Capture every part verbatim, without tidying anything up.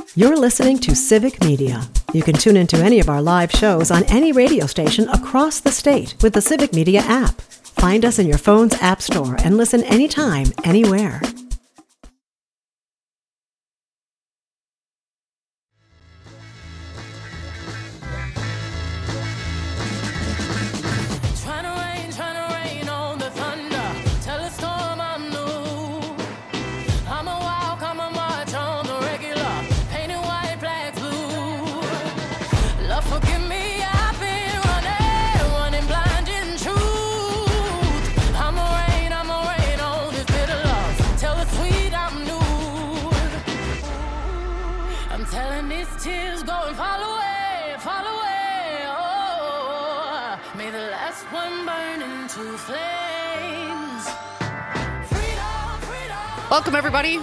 You're listening to Civic Media. You can tune into any of our live shows on any radio station across the state with the Civic Media app. Find us in your phone's app store and listen anytime, anywhere. Welcome, everybody.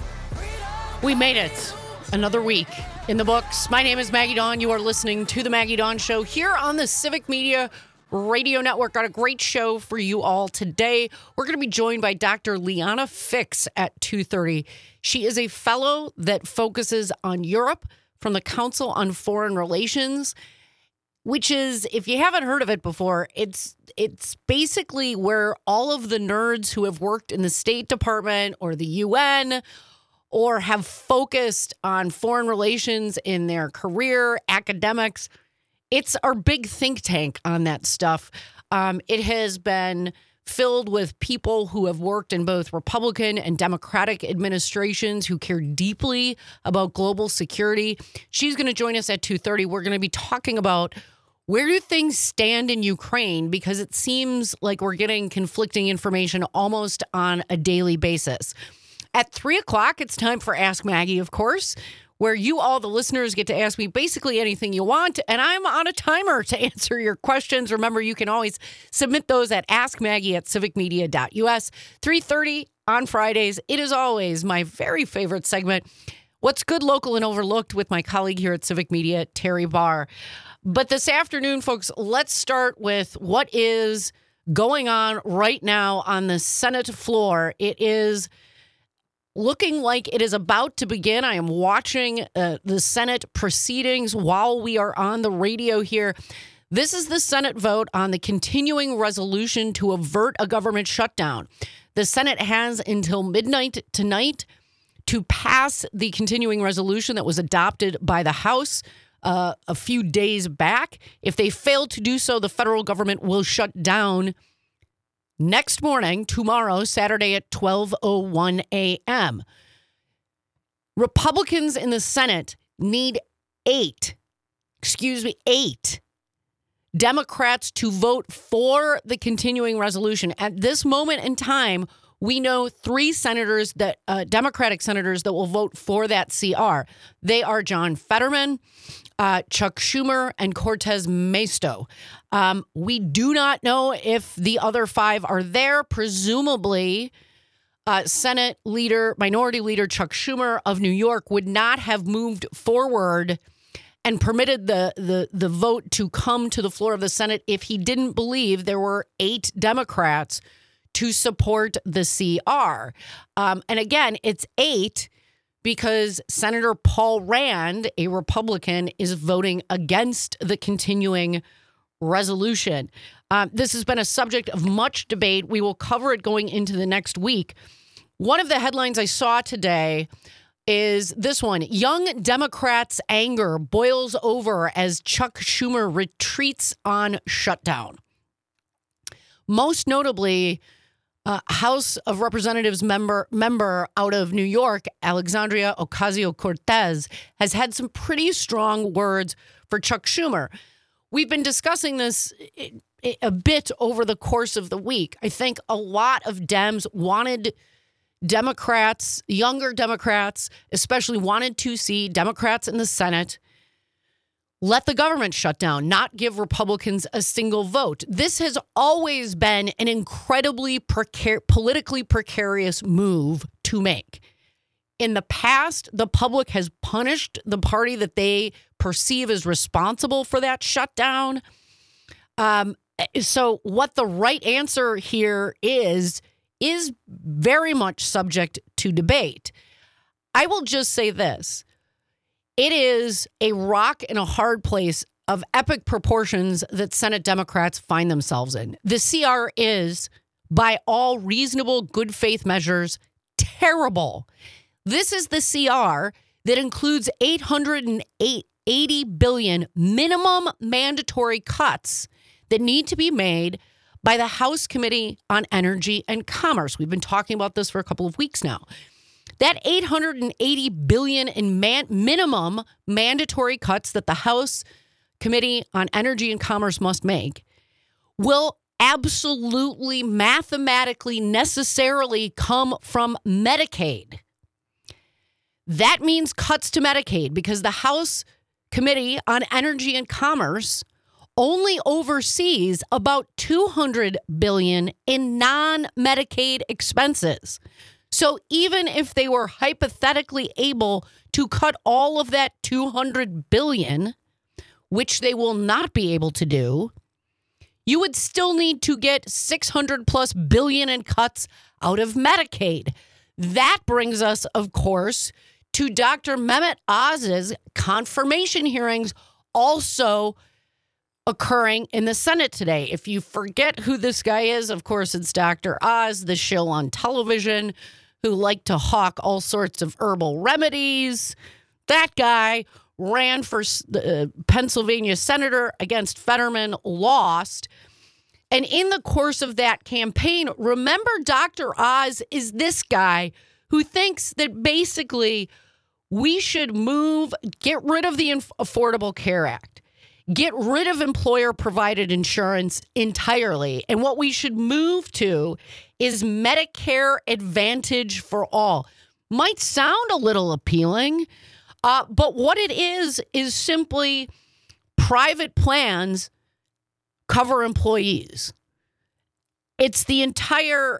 We made it. Another week in the books. My name is Maggie Dawn. You are listening to The Maggie Dawn Show here on the Civic Media Radio Network. Got a great show for you all today. We're going to be joined by Doctor Liana Fix at two thirty. She is a fellow that focuses on Europe from the Council on Foreign Relations, which is, if you haven't heard of it before, it's it's basically where all of the nerds who have worked in the State Department or the U N or have focused on foreign relations in their career, academics, it's our big think tank on that stuff. Um, it has been filled with people who have worked in both Republican and Democratic administrations who care deeply about global security. She's going to join us at two thirty. We're going to be talking about where do things stand in Ukraine, because it seems like we're getting conflicting information almost on a daily basis. At three o'clock, it's time for Ask Maggie, of course, where you all, the listeners, get to ask me basically anything you want, and I'm on a timer to answer your questions. Remember, you can always submit those at ask maggie at civic media dot u s. three thirty on Fridays. It is always my very favorite segment, What's Good, Local, and Overlooked, with my colleague here at Civic Media, Terry Barr. But this afternoon, folks, let's start with what is going on right now on the Senate floor. It is looking like it is about to begin. I am watching uh, the Senate proceedings while we are on the radio here. This is the Senate vote on the continuing resolution to avert a government shutdown. The Senate has until midnight tonight to pass the continuing resolution that was adopted by the House Uh, a few days back. If they fail to do so, the federal government will shut down next morning, tomorrow, Saturday at twelve oh one a.m. Republicans in the Senate need eight, excuse me, eight Democrats to vote for the continuing resolution. At this moment in time, we know three senators, that uh, Democratic senators, that will vote for that C R. They are John Fetterman, Uh, Chuck Schumer, and Cortez Masto. Um, we do not know if the other five are there. Presumably, uh, Senate leader, Minority Leader Chuck Schumer of New York would not have moved forward and permitted the, the, the vote to come to the floor of the Senate if he didn't believe there were eight Democrats to support the C R. Um, and again, it's eight because Senator Paul Rand, a Republican, is voting against the continuing resolution. Um, this has been a subject of much debate. We will cover it going into the next week. One of the headlines I saw today is this one: Young Democrats' anger boils over as Chuck Schumer retreats on shutdown. Most notably, Uh, House of Representatives member member out of New York, Alexandria Ocasio-Cortez, has had some pretty strong words for Chuck Schumer. We've been discussing this a bit over the course of the week. I think a lot of Dems wanted Democrats, younger Democrats, especially wanted to see Democrats in the Senate let the government shut down, not give Republicans a single vote. This has always been an incredibly precar- politically precarious move to make. In the past, the public has punished the party that they perceive as responsible for that shutdown. Um, so what the right answer here is, is very much subject to debate. I will just say this. It is a rock and a hard place of epic proportions that Senate Democrats find themselves in. The C R is, by all reasonable good faith measures, terrible. This is the C R that includes eight hundred eighty billion dollars minimum mandatory cuts that need to be made by the House Committee on Energy and Commerce. We've been talking about this for a couple of weeks now. That eight hundred eighty billion dollars in man- minimum mandatory cuts that the House Committee on Energy and Commerce must make will absolutely, mathematically, necessarily come from Medicaid. That means cuts to Medicaid because the House Committee on Energy and Commerce only oversees about two hundred billion dollars in non-Medicaid expenses. So even if they were hypothetically able to cut all of that two hundred billion dollars, which they will not be able to do, you would still need to get six hundred plus billion in cuts out of Medicaid. That brings us, of course, to Doctor Mehmet Oz's confirmation hearings also occurring in the Senate today. If you forget who this guy is, of course, it's Doctor Oz, the shill on television who liked to hawk all sorts of herbal remedies. That guy ran for uh, Pennsylvania senator against Fetterman, lost. And in the course of that campaign, remember Doctor Oz is this guy who thinks that basically we should move, get rid of the Affordable Care Act, get rid of employer-provided insurance entirely. And what we should move to is Medicare Advantage for all. Might sound a little appealing, uh, but what it is is simply private plans cover employees. It's the entire,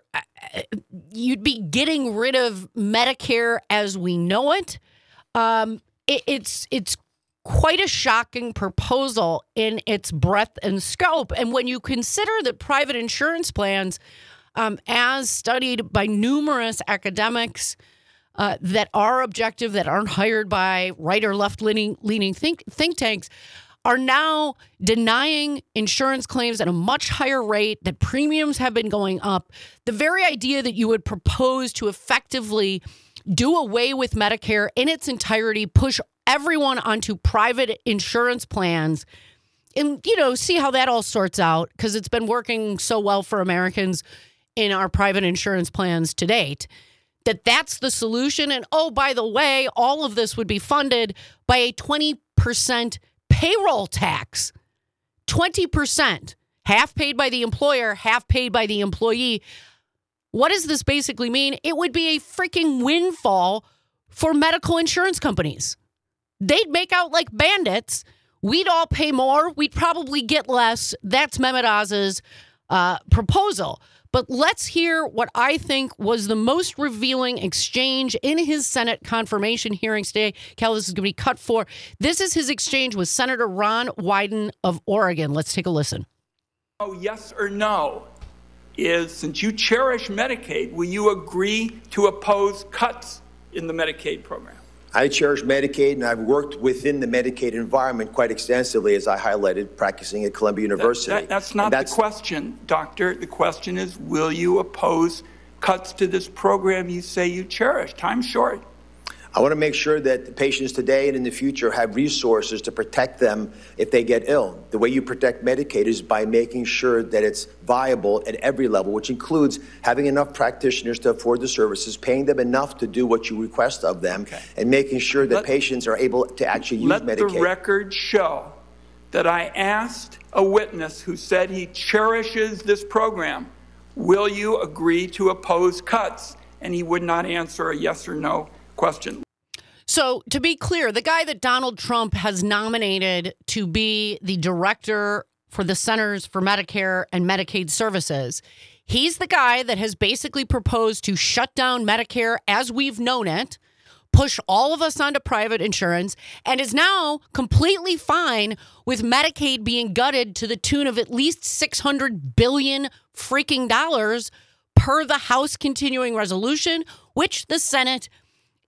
you'd be getting rid of Medicare as we know it. Um, it it's it's quite a shocking proposal in its breadth and scope. And when you consider that private insurance plans, um, as studied by numerous academics uh, that are objective, that aren't hired by right or left leaning, leaning think, think tanks, are now denying insurance claims at a much higher rate, that premiums have been going up. The very idea that you would propose to effectively do away with Medicare in its entirety, push everyone onto private insurance plans, and, you know, see how that all sorts out, because it's been working so well for Americans in our private insurance plans to date, that that's the solution. And, oh, by the way, all of this would be funded by a twenty percent payroll tax. twenty percent, half paid by the employer, half paid by the employee. What does this basically mean? It would be a freaking windfall for medical insurance companies. They'd make out like bandits. We'd all pay more. We'd probably get less. That's Mehmet Oz's uh, proposal. But let's hear what I think was the most revealing exchange in his Senate confirmation hearings today. Cal, this is going to be cut for. This is his exchange with Senator Ron Wyden of Oregon. Let's take a listen. Oh, yes or no is, since you cherish Medicaid, will you agree to oppose cuts in the Medicaid program? I cherish Medicaid, and I've worked within the Medicaid environment quite extensively, as I highlighted, practicing at Columbia University. That, that, that's not that's, the question, Doctor. The question is, will you oppose cuts to this program you say you cherish? Time's short. I want to make sure that the patients today and in the future have resources to protect them if they get ill. The way you protect Medicaid is by making sure that it's viable at every level, which includes having enough practitioners to afford the services, paying them enough to do what you request of them, okay, and making sure that let, patients are able to actually use let Medicaid. Let the record show that I asked a witness who said he cherishes this program, will you agree to oppose cuts? And he would not answer a yes or no question. So, to be clear, the guy that Donald Trump has nominated to be the director for the Centers for Medicare and Medicaid Services, he's the guy that has basically proposed to shut down Medicare as we've known it, push all of us onto private insurance, and is now completely fine with Medicaid being gutted to the tune of at least six hundred billion freaking dollars per the House continuing resolution, which the Senate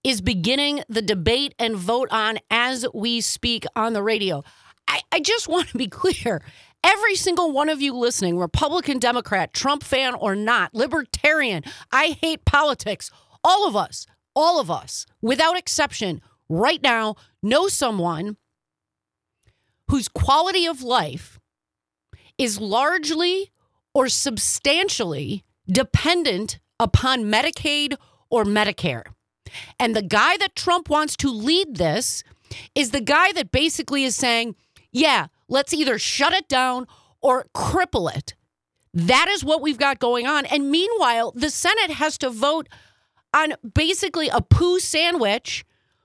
is beginning the debate and vote on as we speak on the radio. I, I just want to be clear. Every single one of you listening, Republican, Democrat, Trump fan or not, libertarian, I hate politics, all of us, all of us, without exception, right now, know someone whose quality of life is largely or substantially dependent upon Medicaid or Medicare. And the guy that Trump wants to lead this is the guy that basically is saying, yeah, let's either shut it down or cripple it. That is what we've got going on. And meanwhile, the Senate has to vote on basically a poo sandwich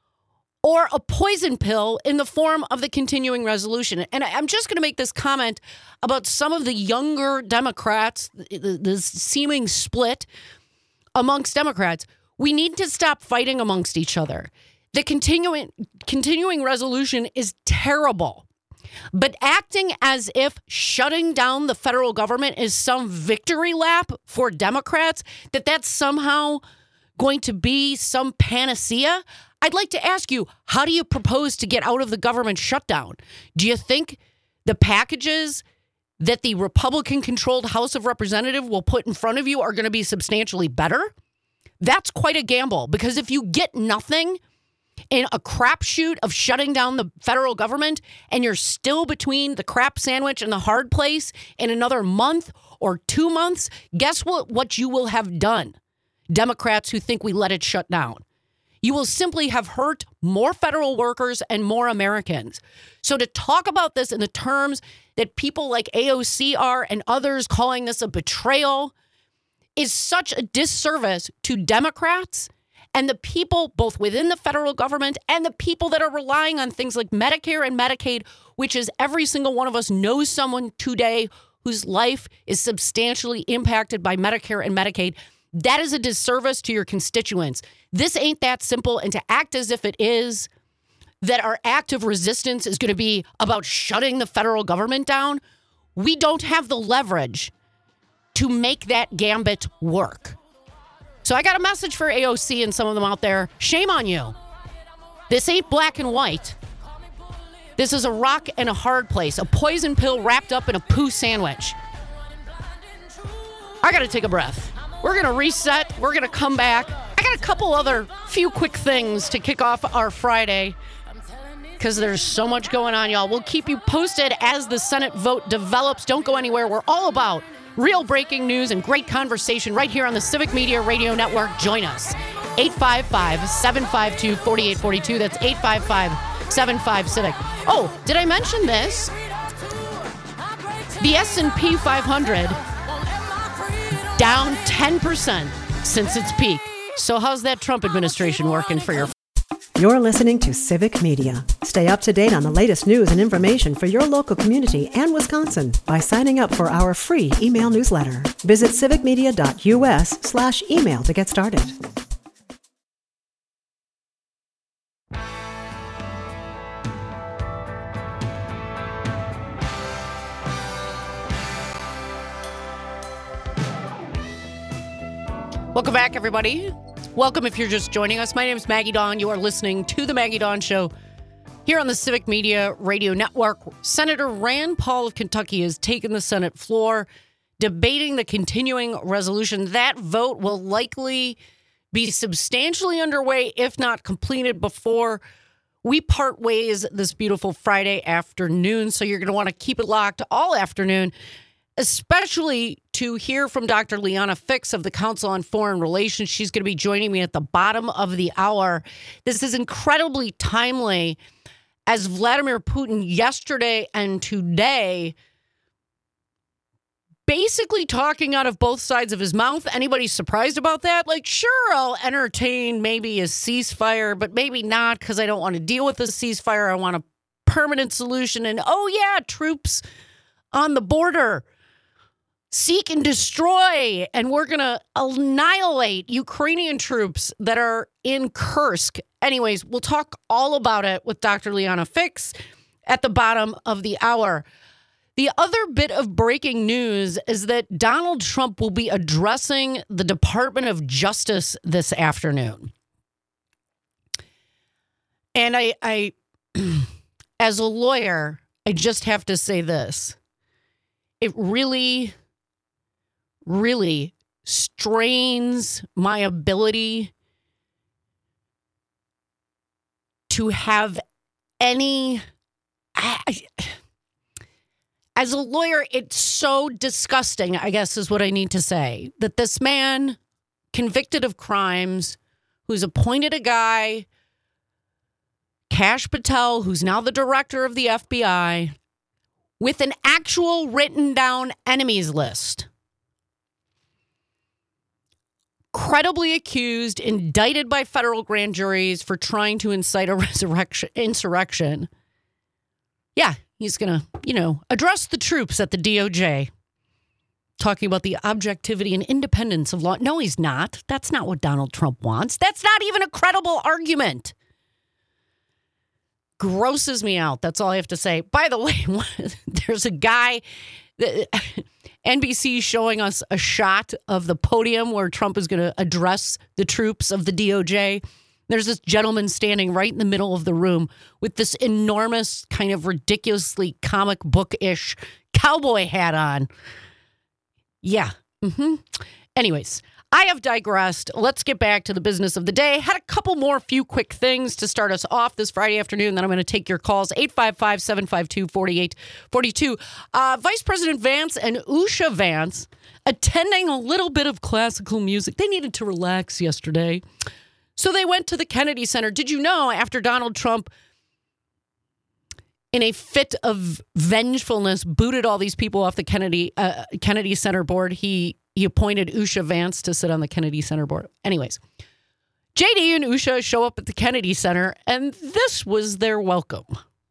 or a poison pill in the form of the continuing resolution. And I'm just going to make this comment about some of the younger Democrats, the, the seeming split amongst Democrats. We need to stop fighting amongst each other. The continuing continuing resolution is terrible. But acting as if shutting down the federal government is some victory lap for Democrats, that that's somehow going to be some panacea, I'd like to ask you, how do you propose to get out of the government shutdown? Do you think the packages that the Republican-controlled House of Representatives will put in front of you are going to be substantially better? That's quite a gamble, because if you get nothing in a crapshoot of shutting down the federal government and you're still between the crap sandwich and the hard place in another month or two months, guess what, what you will have done, Democrats who think we let it shut down? You will simply have hurt more federal workers and more Americans. So to talk about this in the terms that people like A O C are and others calling this a betrayal is such a disservice to Democrats and the people both within the federal government and the people that are relying on things like Medicare and Medicaid, which is every single one of us knows someone today whose life is substantially impacted by Medicare and Medicaid. That is a disservice to your constituents. This ain't that simple. And to act as if it is, that our act of resistance is going to be about shutting the federal government down, we don't have the leverage to make that gambit work. So I got a message for A O C and some of them out there. Shame on you. This ain't black and white. This is a rock and a hard place, a poison pill wrapped up in a poo sandwich. I got to take a breath. We're going to reset. We're going to come back. I got a couple other few quick things to kick off our Friday because there's so much going on, y'all. We'll keep you posted as the Senate vote develops. Don't go anywhere. We're all about real breaking news and great conversation right here on the Civic Media Radio Network. Join us. eight five five, seven five two, four eight four two. That's eight five five, seven five, Civic. Oh, did I mention this? The S and P five hundred down ten percent since its peak. So how's that Trump administration working for your... You're listening to Civic Media. Stay up to date on the latest news and information for your local community and Wisconsin by signing up for our free email newsletter. Visit civicmedia.us slash email to get started. Welcome back, everybody. Welcome if you're just joining us. My name is Maggie Dawn. You are listening to The Maggie Dawn Show here on the Civic Media Radio Network. Senator Rand Paul of Kentucky has taken the Senate floor, debating the continuing resolution. That vote will likely be substantially underway, if not completed, before we part ways this beautiful Friday afternoon. So you're going to want to keep it locked all afternoon, especially to hear from Doctor Liana Fix of the Council on Foreign Relations. She's going to be joining me at the bottom of the hour. This is incredibly timely as Vladimir Putin yesterday and today basically talking out of both sides of his mouth. Anybody surprised about that? Like, sure, I'll entertain maybe a ceasefire, but maybe not because I don't want to deal with the ceasefire. I want a permanent solution. And, oh, yeah, troops on the border. Seek and destroy, and we're going to annihilate Ukrainian troops that are in Kursk. Anyways, we'll talk all about it with Doctor Liana Fix at the bottom of the hour. The other bit of breaking news is that Donald Trump will be addressing the Department of Justice this afternoon. And I, I, as a lawyer, I just have to say this. It really, really strains my ability to have any... I, as a lawyer, it's so disgusting, I guess is what I need to say, that this man, convicted of crimes, who's appointed a guy, Kash Patel, who's now the director of the F B I, with an actual written down enemies list, credibly accused, indicted by federal grand juries for trying to incite a resurrection, insurrection. Yeah, he's going to, you know, address the troops at the D O J, talking about the objectivity and independence of law. No, he's not. That's not what Donald Trump wants. That's not even a credible argument. Grosses me out. That's all I have to say. By the way, there's a guy, N B C showing us a shot of the podium where Trump is going to address the troops of the D O J. There's this gentleman standing right in the middle of the room with this enormous, kind of ridiculously comic book-ish cowboy hat on. Yeah. Mm-hmm. Anyways, I have digressed. Let's get back to the business of the day. Had a couple more few quick things to start us off this Friday afternoon. Then I'm going to take your calls. eight five five, seven five two, four eight four two. Uh, Vice President Vance and Usha Vance attending a little bit of classical music. They needed to relax yesterday. So they went to the Kennedy Center. Did you know after Donald Trump, in a fit of vengefulness, booted all these people off the Kennedy uh, Kennedy Center board, he he appointed Usha Vance to sit on the Kennedy Center board. Anyways, J D and Usha show up at the Kennedy Center, and this was their welcome.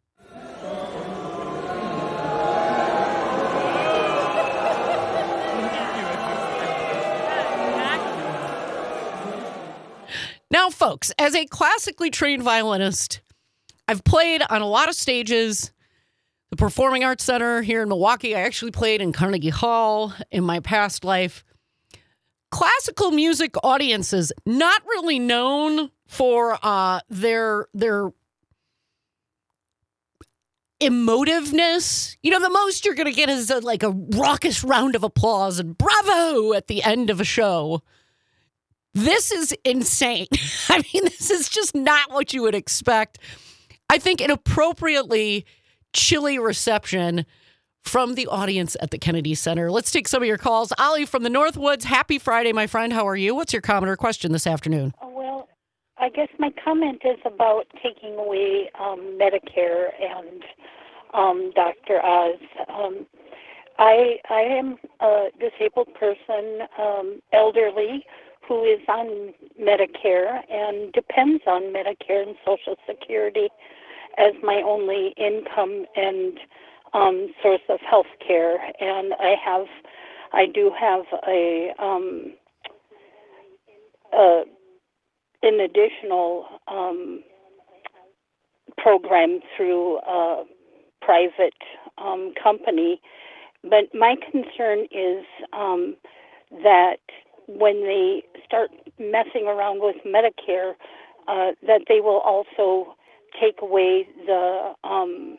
Now, folks, as a classically trained violinist, I've played on a lot of stages. The Performing Arts Center here in Milwaukee. I actually played in Carnegie Hall in my past life. Classical music audiences, not really known for uh, their their emotiveness. You know, the most you're going to get is a, like a raucous round of applause and bravo at the end of a show. This is insane. I mean, this is just not what you would expect. I think an appropriately chilly reception from the audience at the Kennedy Center. Let's take some of your calls. Ollie from the Northwoods. Happy Friday, my friend. How are you? What's your comment or question this afternoon? Oh, well, I guess my comment is about taking away um, Medicare and um, Doctor Oz. Um, I I am a disabled person, um, elderly, who is on Medicare and depends on Medicare and Social Security as my only income and um, source of health care. And I have, I do have a, um, uh, an additional um, program through a private um, company. But my concern is um, that when they start messing around with Medicare, uh, that they will also take away the um,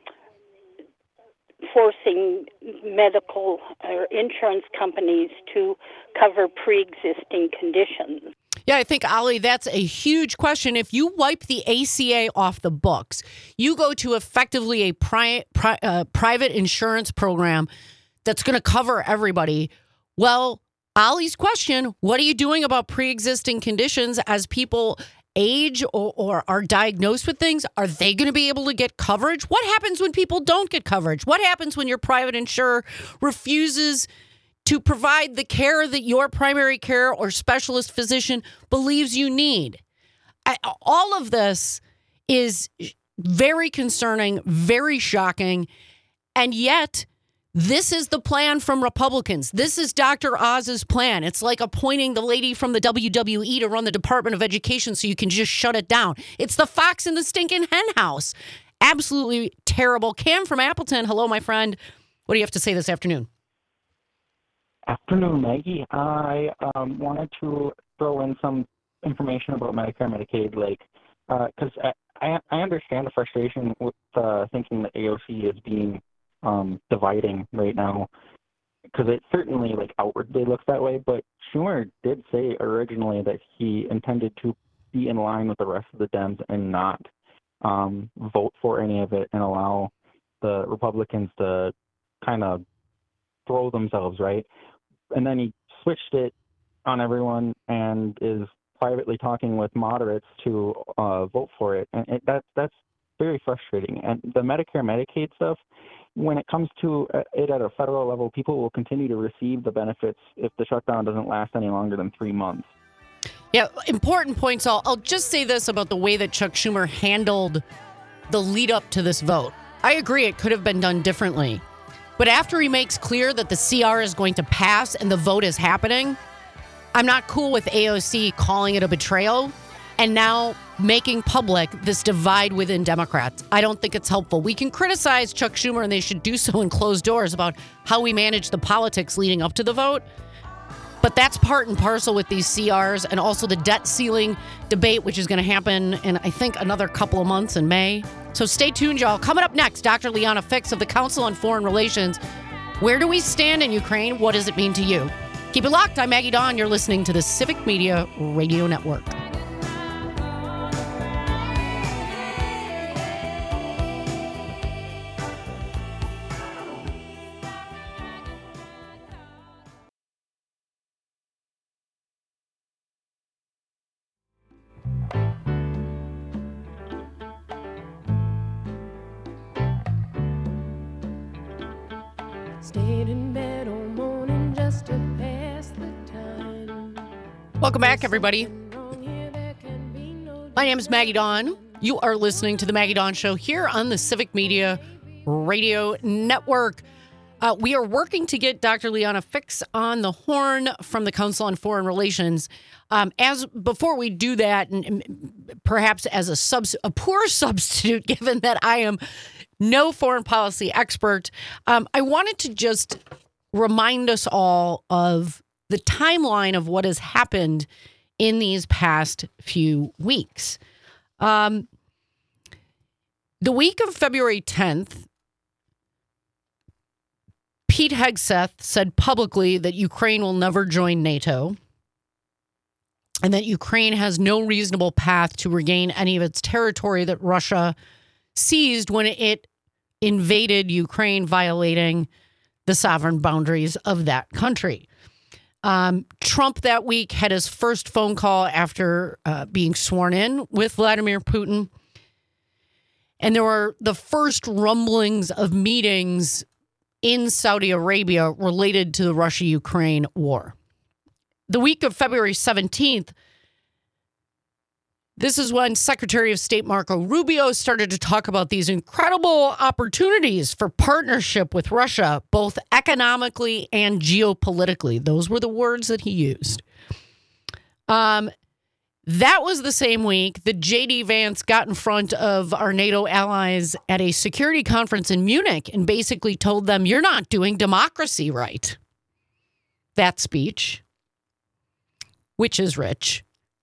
forcing medical or insurance companies to cover pre-existing conditions. Yeah, I think, Ollie, that's a huge question. If you wipe the A C A off the books, you go to effectively a pri- pri- uh, private insurance program that's going to cover everybody. Well, Ollie's question, what are you doing about pre-existing conditions as people age or, or are diagnosed with things? Are they going to be able to get coverage? What happens when people don't get coverage? What happens when your private insurer refuses to provide the care that your primary care or specialist physician believes you need? I, all of this is very concerning, very shocking, and yet this is the plan from Republicans. This is Doctor Oz's plan. It's like appointing the lady from the W W E to run the Department of Education so you can just shut it down. It's the fox in the stinking hen house. Absolutely terrible. Cam from Appleton. Hello, my friend. What do you have to say this afternoon? Afternoon, Maggie. I um, wanted to throw in some information about Medicare, Medicaid, like, because uh, I I understand the frustration with uh, thinking that A O C is being um, dividing right now, because it certainly like outwardly looks that way. But Schumer did say originally that he intended to be in line with the rest of the Dems and not um, vote for any of it and allow the Republicans to kind of throw themselves, right? And then he switched it on everyone and is privately talking with moderates to uh, vote for it. And it, that, that's very frustrating. And the Medicare, Medicaid stuff, when it comes to it at a federal level, people will continue to receive the benefits if the shutdown doesn't last any longer than three months. Yeah, important points. I'll, I'll just say this about the way that Chuck Schumer handled the lead up to this vote. I agree it could have been done differently. But after he makes clear that the C R is going to pass and the vote is happening, I'm not cool with A O C calling it a betrayal and now making public this divide within Democrats. I don't think it's helpful. We can criticize Chuck Schumer, and they should do so in closed doors, about how we manage the politics leading up to the vote. But that's part and parcel with these C Rs, and also the debt ceiling debate, which is going to happen in, I think, another couple of months in May. So stay tuned, y'all. Coming up next, Doctor Liana Fix of the Council on Foreign Relations. Where do we stand in Ukraine? What does it mean to you? Keep it locked. I'm Maggie Dawn. You're listening to the Civic Media Radio Network. Stayed in bed all morning just to pass the time. Welcome back, everybody. My name is Maggie Dawn. You are listening to the Maggie Dawn Show here on the Civic Media Radio Network. Uh, we are working to get Doctor Liana Fix on the horn from the Council on Foreign Relations. Um, as before we do that, and, and perhaps as a subs, a poor substitute, given that I am no foreign policy expert, um, I wanted to just remind us all of the timeline of what has happened in these past few weeks. Um, the week of February tenth, Pete Hegseth said publicly that Ukraine will never join NATO and that Ukraine has no reasonable path to regain any of its territory that Russia seized when it invaded Ukraine, violating the sovereign boundaries of that country. Um, Trump that week had his first phone call after uh, being sworn in with Vladimir Putin. And there were the first rumblings of meetings in Saudi Arabia related to the Russia-Ukraine war. The week of February seventeenth, this is when Secretary of State Marco Rubio started to talk about these incredible opportunities for partnership with Russia, both economically and geopolitically. Those were the words that he used. Um, that was the same week that J D Vance got in front of our NATO allies at a security conference in Munich and basically told them, "You're not doing democracy right." That speech, which is rich.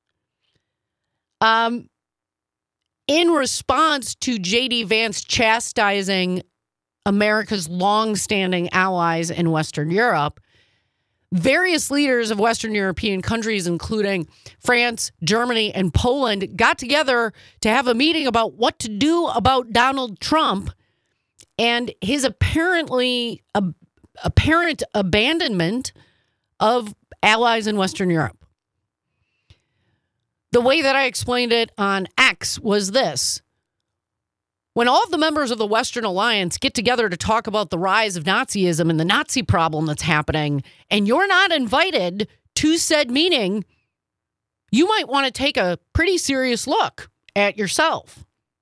Um, in response to J D Vance chastising America's longstanding allies in Western Europe, various leaders of Western European countries, including France, Germany, and Poland, got together to have a meeting about what to do about Donald Trump and his apparently uh, apparent abandonment of allies in Western Europe. The way that I explained it on X was this. When all of the members of the Western Alliance get together to talk about the rise of Nazism and the Nazi problem that's happening, and you're not invited to said meeting, you might want to take a pretty serious look at yourself.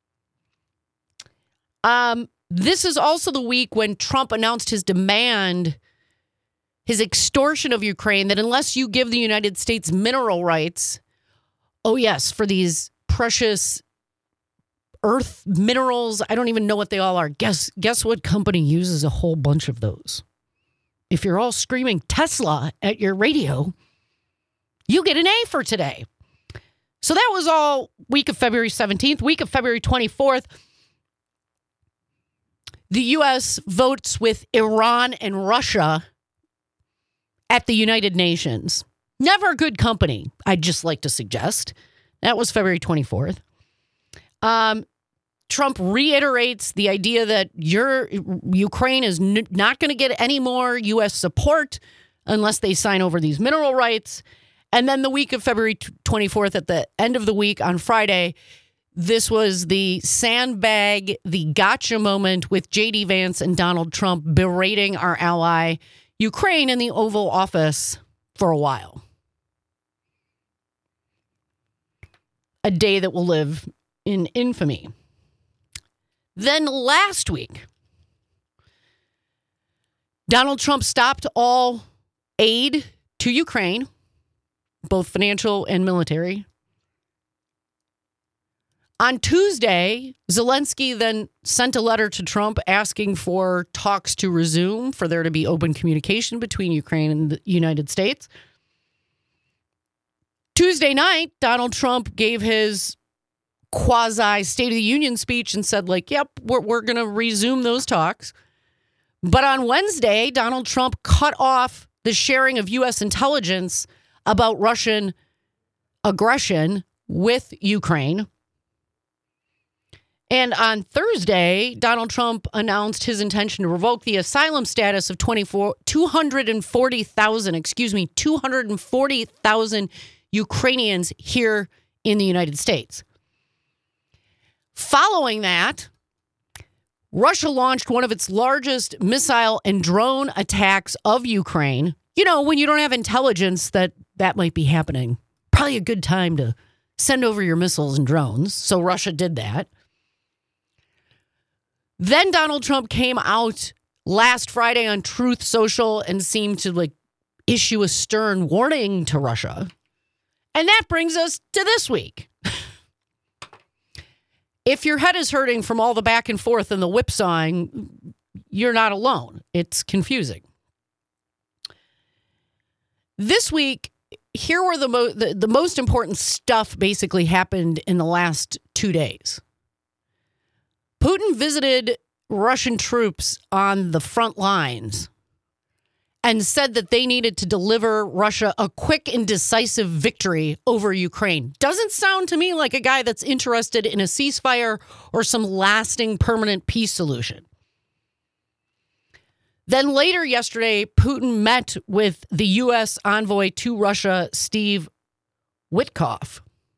Um, this is also the week when Trump announced his demand, his extortion of Ukraine, that unless you give the United States mineral rights, oh, yes, for these precious earth minerals. I don't even know what they all are. Guess guess what company uses a whole bunch of those? If you're all screaming Tesla at your radio, you get an A for today. So that was all week of February seventeenth. Week of February twenty-fourth. The U S votes with Iran and Russia at the United Nations. Never good company, I'd just like to suggest. That was February twenty-fourth. Um, Trump reiterates the idea that your Ukraine is n- not going to get any more U S support unless they sign over these mineral rights. And then the week of February twenty-fourth, at the end of the week on Friday, this was the sandbag, the gotcha moment with J D Vance and Donald Trump berating our ally, Ukraine, in the Oval Office for a while. A day that will live in infamy. Then last week, Donald Trump stopped all aid to Ukraine, both financial and military. On Tuesday, Zelensky then sent a letter to Trump asking for talks to resume, for there to be open communication between Ukraine and the United States. Tuesday night, Donald Trump gave his quasi State of the Union speech and said, like, yep, we're, we're going to resume those talks. But on Wednesday, Donald Trump cut off the sharing of U S intelligence about Russian aggression with Ukraine. And on Thursday, Donald Trump announced his intention to revoke the asylum status of twenty-four, two hundred forty thousand, excuse me, two hundred forty thousand Ukrainians here in the United States. Following that, Russia launched one of its largest missile and drone attacks of Ukraine. You know, when you don't have intelligence that that might be happening, probably a good time to send over your missiles and drones. So Russia did that. Then Donald Trump came out last Friday on Truth Social and seemed to like issue a stern warning to Russia. And that brings us to this week. If your head is hurting from all the back and forth and the whipsawing, you're not alone. It's confusing. This week, here were the, mo- the, the most important stuff basically happened in the last two days. Putin visited Russian troops on the front lines and said that they needed to deliver Russia a quick and decisive victory over Ukraine. Doesn't sound to me like a guy that's interested in a ceasefire or some lasting permanent peace solution. Then later yesterday, Putin met with the U S envoy to Russia, Steve Witkoff.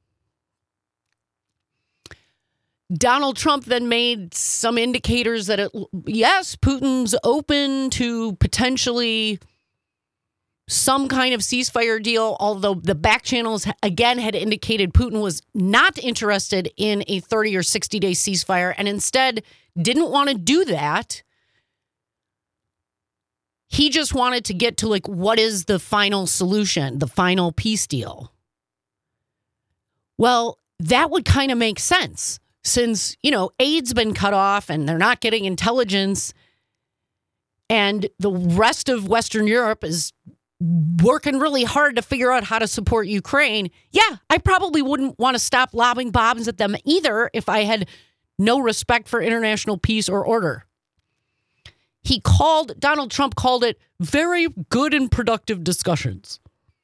Donald Trump then made some indicators that, it, yes, Putin's open to potentially some kind of ceasefire deal, although the back channels, again, had indicated Putin was not interested in a thirty or sixty-day ceasefire and instead didn't want to do that. He just wanted to get to, like, what is the final solution, the final peace deal? Well, that would kind of make sense. Since, you know, aid's been cut off and they're not getting intelligence and the rest of Western Europe is working really hard to figure out how to support Ukraine, yeah, I probably wouldn't want to stop lobbing bombs at them either if I had no respect for international peace or order. He called, Donald Trump called it very good and productive discussions.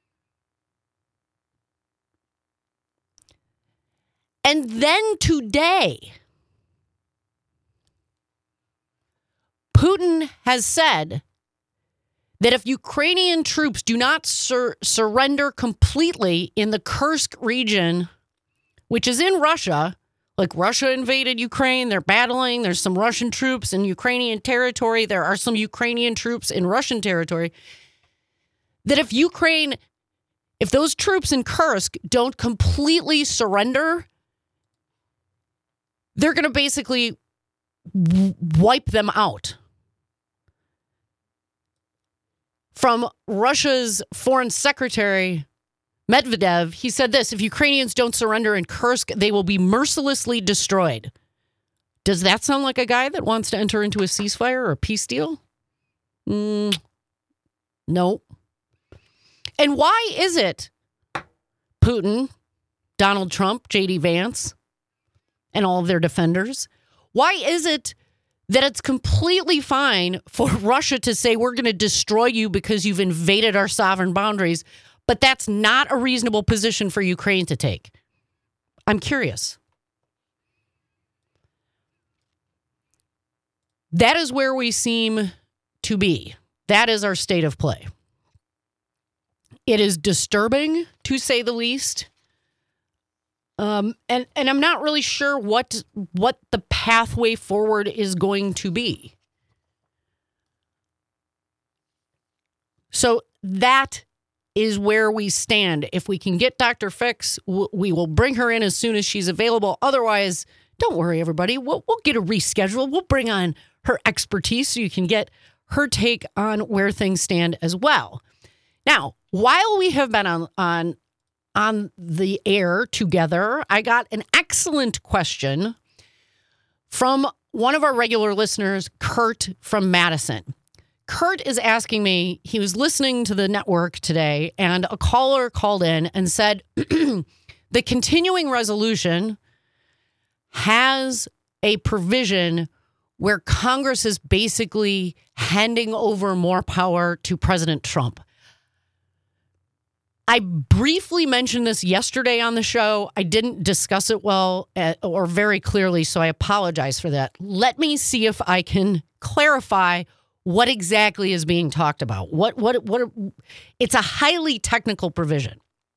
And then today, Putin has said that if Ukrainian troops do not sur- surrender completely in the Kursk region, which is in Russia, like Russia invaded Ukraine, they're battling, there's some Russian troops in Ukrainian territory, there are some Ukrainian troops in Russian territory, that if Ukraine, if those troops in Kursk don't completely surrender, they're going to basically w- wipe them out. From Russia's foreign secretary, Medvedev, he said this: if Ukrainians don't surrender in Kursk, they will be mercilessly destroyed. Does that sound like a guy that wants to enter into a ceasefire or a peace deal? Mm, no. And why is it, Putin, Donald Trump, J D Vance, and all of their defenders? Why is it that it's completely fine for Russia to say we're going to destroy you because you've invaded our sovereign boundaries, but that's not a reasonable position for Ukraine to take? I'm curious. That is where we seem to be. That is our state of play. It is disturbing, to say the least. Um, and, and I'm not really sure what what the pathway forward is going to be. So that is where we stand. If we can get Doctor Fix, we will bring her in as soon as she's available. Otherwise, don't worry, everybody. We'll, we'll get a reschedule. We'll bring on her expertise so you can get her take on where things stand as well. Now, while we have been on on on the air together, I got an excellent question from one of our regular listeners, Kurt from Madison. Kurt is asking me, he was listening to the network today, and a caller called in and said, the continuing resolution has a provision where Congress is basically handing over more power to President Trump. I briefly mentioned this yesterday on the show. I didn't discuss it well uh, or very clearly, so I apologize for that. Let me see if I can clarify what exactly is being talked about. What what what? It's a highly technical provision.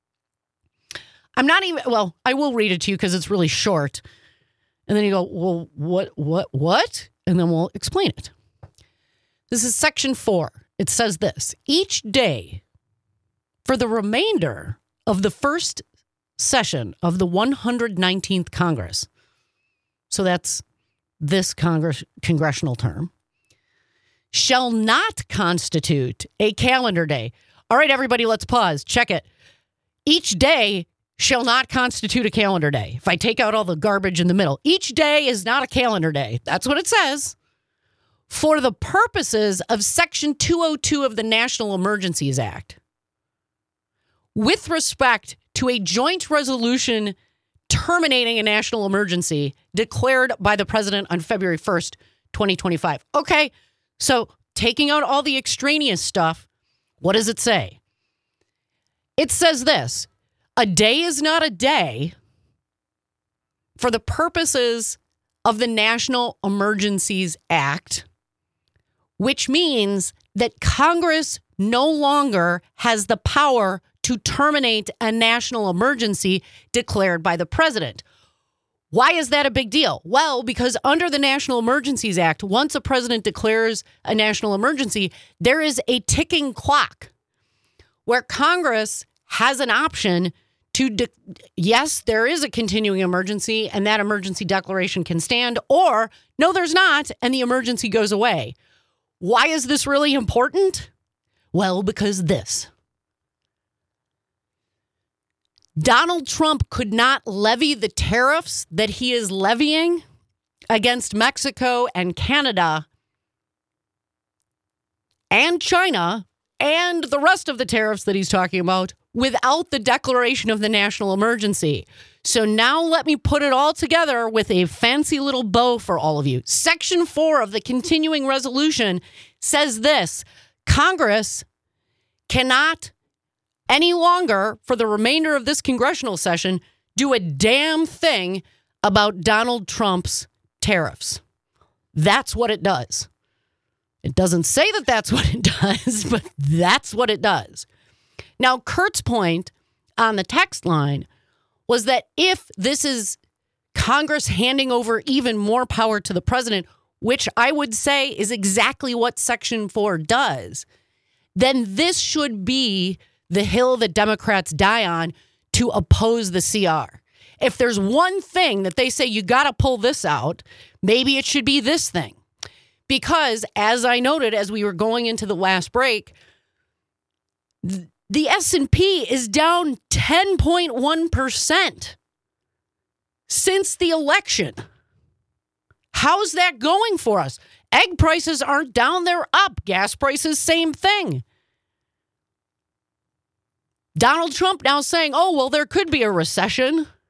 I'm not even, well, I will read it to you because it's really short. And then you go, well, what, what, what? And then we'll explain it. This is section four. It says this: each day for the remainder of the first session of the one hundred nineteenth Congress, so that's this Congress congressional term, shall not constitute a calendar day. All right, everybody, let's pause. Check it. Each day shall not constitute a calendar day. If I take out all the garbage in the middle, each day is not a calendar day. That's what it says. For the purposes of Section two oh two of the National Emergencies Act, with respect to a joint resolution terminating a national emergency declared by the president on February first, twenty twenty-five. Okay, so taking out all the extraneous stuff, what does it say? It says this: a day is not a day for the purposes of the National Emergencies Act, which means that Congress no longer has the power to terminate a national emergency declared by the president. Why is that a big deal? Well, because under the National Emergencies Act, once a president declares a national emergency, there is a ticking clock where Congress has an option to, de- yes, there is a continuing emergency and that emergency declaration can stand, or no, there's not, and the emergency goes away. Why is this really important? Well, because this. Donald Trump could not levy the tariffs that he is levying against Mexico and Canada and China and the rest of the tariffs that he's talking about without the declaration of the national emergency. So now let me put it all together with a fancy little bow for all of you. Section four of the continuing resolution says this: Congress cannot any longer, for the remainder of this congressional session, do a damn thing about Donald Trump's tariffs. That's what it does. It doesn't say that that's what it does, but that's what it does. Now, Kurt's point on the text line was that if this is Congress handing over even more power to the president, which I would say is exactly what Section four does, then this should be the hill that Democrats die on to oppose the C R. If there's one thing that they say you got to pull this out, maybe it should be this thing. Because, as I noted as we were going into the last break, th- the S and P is down ten point one percent since the election. How's that going for us? Egg prices aren't down, they're up. Gas prices, same thing. Donald Trump now saying, oh, well, there could be a recession.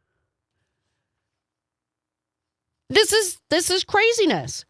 This is this is craziness.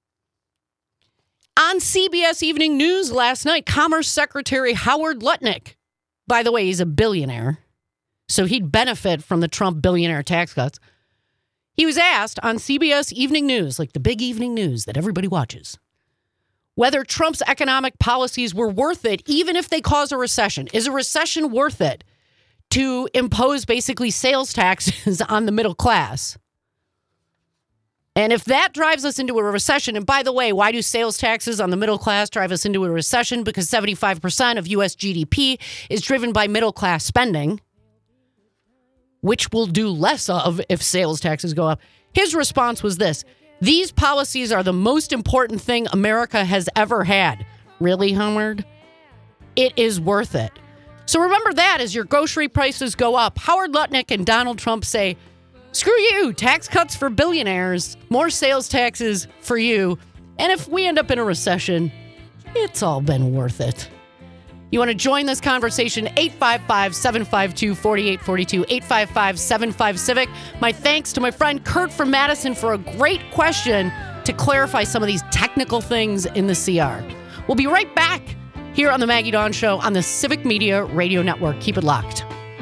On C B S Evening News last night, Commerce Secretary Howard Lutnick, by the way, he's a billionaire, so he'd benefit from the Trump billionaire tax cuts. He was asked on C B S Evening News, like the big evening news that everybody watches, whether Trump's economic policies were worth it, even if they cause a recession. Is a recession worth it to impose basically sales taxes on the middle class? And if that drives us into a recession, and by the way, why do sales taxes on the middle class drive us into a recession? Because seventy-five percent of U S G D P is driven by middle class spending, which we'll do less of if sales taxes go up. His response was this: these policies are the most important thing America has ever had. Really, Howard? It is worth it. So remember that as your grocery prices go up, Howard Lutnick and Donald Trump say, screw you, tax cuts for billionaires, more sales taxes for you. And if we end up in a recession, it's all been worth it. You want to join this conversation? eight five five, seven five two, four eight four two, eight five five, seven five, Civic. My thanks to my friend Kurt from Madison for a great question to clarify some of these technical things in the C R. We'll be right back here on the Maggie Dawn Show on the Civic Media Radio Network. Keep it locked.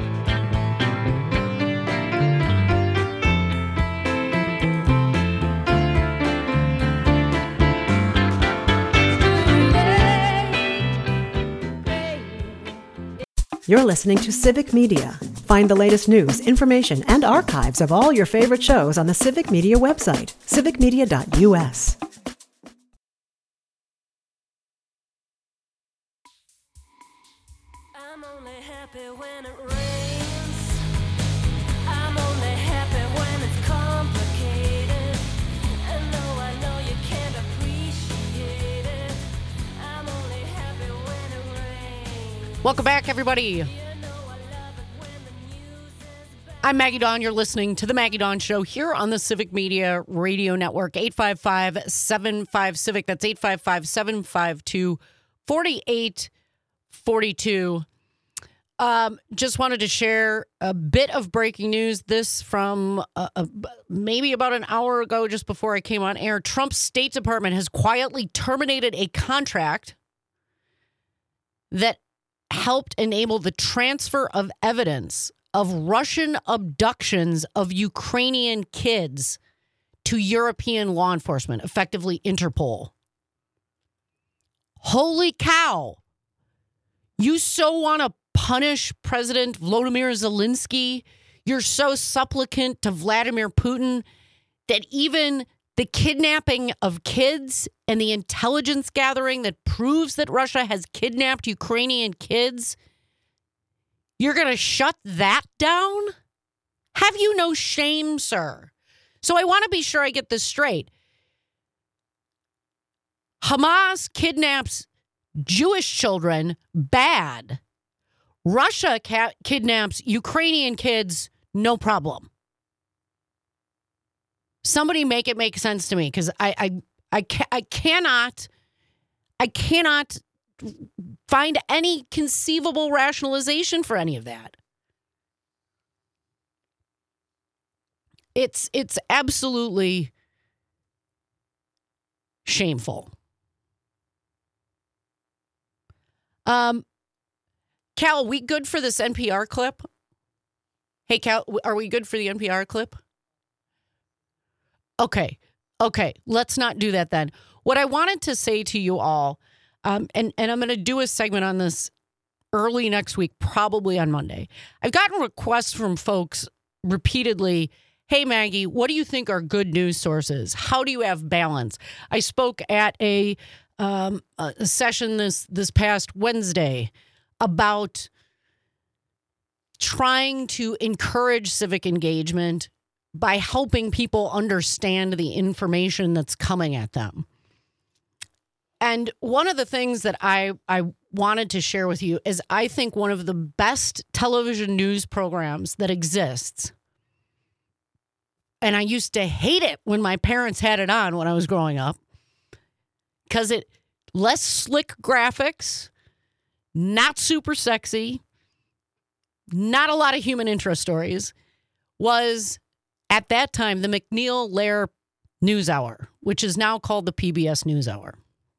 You're listening to Civic Media. Find the latest news, information, and archives of all your favorite shows on the Civic Media website, civic media dot u s. I'm only happy when it rains. I'm only happy when it's complicated. And though I know you can't appreciate it, I'm only happy when it rains. Welcome back, everybody. I'm Maggie Dawn. You're listening to The Maggie Dawn Show here on the Civic Media Radio Network. eight five five, seven five, Civic. That's eight five five, seven five two, four eight four two. Um, just wanted to share a bit of breaking news. This from uh, uh, maybe about an hour ago, just before I came on air. Trump's State Department has quietly terminated a contract that helped enable the transfer of evidence of Russian abductions of Ukrainian kids to European law enforcement, effectively Interpol. Holy cow. You so want to punish President Volodymyr Zelensky? You're so supplicant to Vladimir Putin that even the kidnapping of kids and the intelligence gathering that proves that Russia has kidnapped Ukrainian kids, you're going to shut that down? Have you no shame, sir? So I want to be sure I get this straight. Hamas kidnaps Jewish children, bad. Russia ca- kidnaps Ukrainian kids, no problem. Somebody make it make sense to me, because I, I, I, ca- I cannot, I cannot find any conceivable rationalization for any of that. It's it's absolutely shameful. Um, Cal, we good for this N P R clip? Hey, Cal, are we good for the N P R clip? Okay, okay, let's not do that then. What I wanted to say to you all, um, and, and I'm going to do a segment on this early next week, probably on Monday. I've gotten requests from folks repeatedly, hey, Maggie, what do you think are good news sources? How do you have balance? I spoke at a, um, a session this, this past Wednesday about trying to encourage civic engagement by helping people understand the information that's coming at them. And one of the things that I, I wanted to share with you is I think one of the best television news programs that exists, and I used to hate it when my parents had it on when I was growing up, because it less slick graphics, not super sexy, not a lot of human interest stories, was at that time the MacNeil Lehrer NewsHour, which is now called the P B S NewsHour.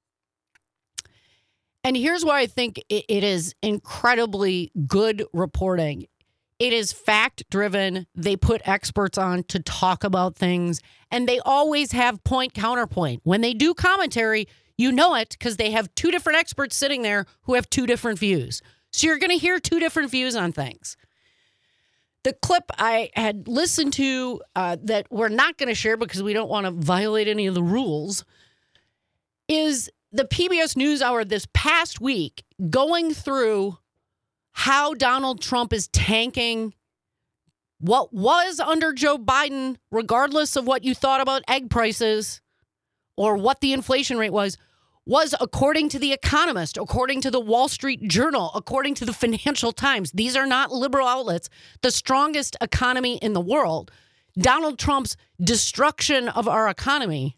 And here's why I think it, it is incredibly good reporting. It is fact-driven. They put experts on to talk about things, and they always have point counterpoint. When they do commentary, you know it because they have two different experts sitting there who have two different views. So you're going to hear two different views on things. The clip I had listened to uh, that we're not going to share because we don't want to violate any of the rules is the P B S NewsHour this past week going through how Donald Trump is tanking what was under Joe Biden, regardless of what you thought about egg prices or what the inflation rate was, was, according to The Economist, according to the Wall Street Journal, according to the Financial Times, these are not liberal outlets, the strongest economy in the world. Donald Trump's destruction of our economy.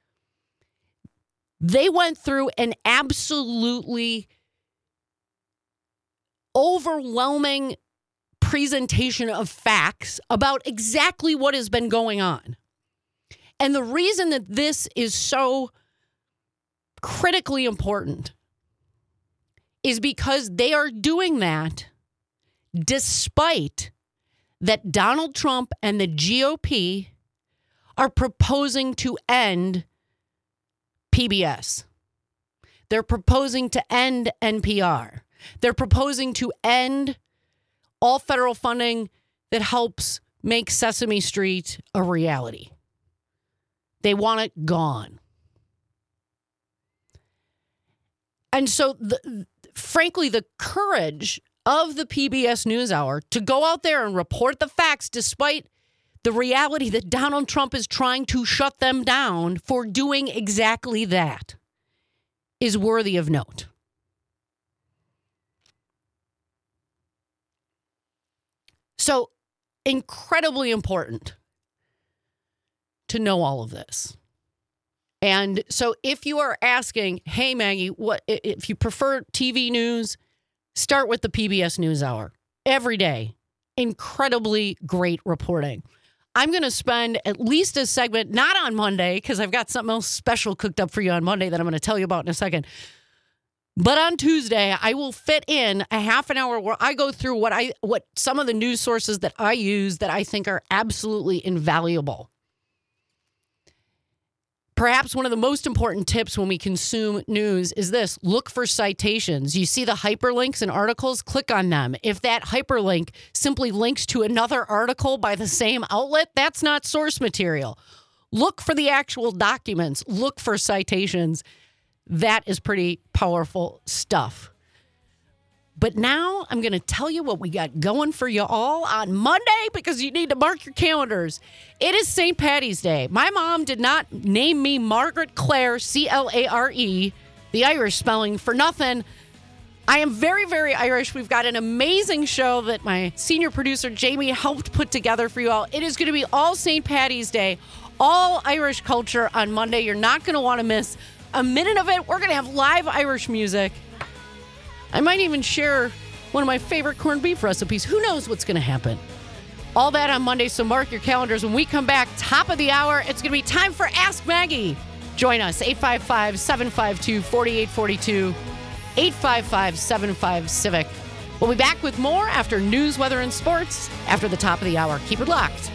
They went through an absolutely overwhelming presentation of facts about exactly what has been going on. And the reason that this is so critically important is because they are doing that despite that Donald Trump and the G O P are proposing to end P B S. They're proposing to end N P R. They're proposing to end all federal funding that helps make Sesame Street a reality. They want it gone. And so, the, frankly, the courage of the P B S NewsHour to go out there and report the facts despite the reality that Donald Trump is trying to shut them down for doing exactly that is worthy of note. So, incredibly important to know all of this. And so if you are asking, hey, Maggie, what if you prefer T V news, start with the P B S NewsHour every day. Incredibly great reporting. I'm going to spend at least a segment, not on Monday, because I've got something else special cooked up for you on Monday that I'm going to tell you about in a second. But on Tuesday, I will fit in a half an hour where I go through what I what some of the news sources that I use that I think are absolutely invaluable. Perhaps one of the most important tips when we consume news is this: look for citations. You see the hyperlinks in articles, click on them. If that hyperlink simply links to another article by the same outlet, that's not source material. Look for the actual documents. Look for citations. That is pretty powerful stuff. But now I'm going to tell you what we got going for you all on Monday because you need to mark your calendars. It is Saint Patty's Day. My mom did not name me Margaret Clare, C L A R E, the Irish spelling, for nothing. I am very, very Irish. We've got an amazing show that my senior producer, Jamie, helped put together for you all. It is going to be all Saint Patty's Day, all Irish culture on Monday. You're not going to want to miss a minute of it. We're going to have live Irish music. I might even share one of my favorite corned beef recipes. Who knows what's going to happen? All that on Monday, so mark your calendars. When we come back, top of the hour, it's going to be time for Ask Maggie. Join us, eight five five, seven five two, four eight four two, eight five five, seven five, Civic. We'll be back with more after news, weather, and sports after the top of the hour. Keep it locked.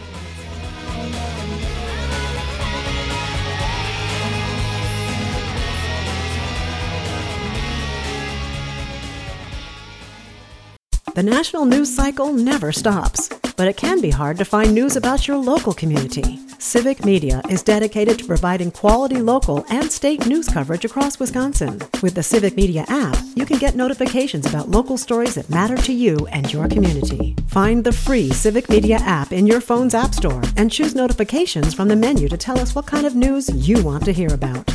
The national news cycle never stops, but it can be hard to find news about your local community. Civic Media is dedicated to providing quality local and state news coverage across Wisconsin. With the Civic Media app, you can get notifications about local stories that matter to you and your community. Find the free Civic Media app in your phone's app store and choose notifications from the menu to tell us what kind of news you want to hear about.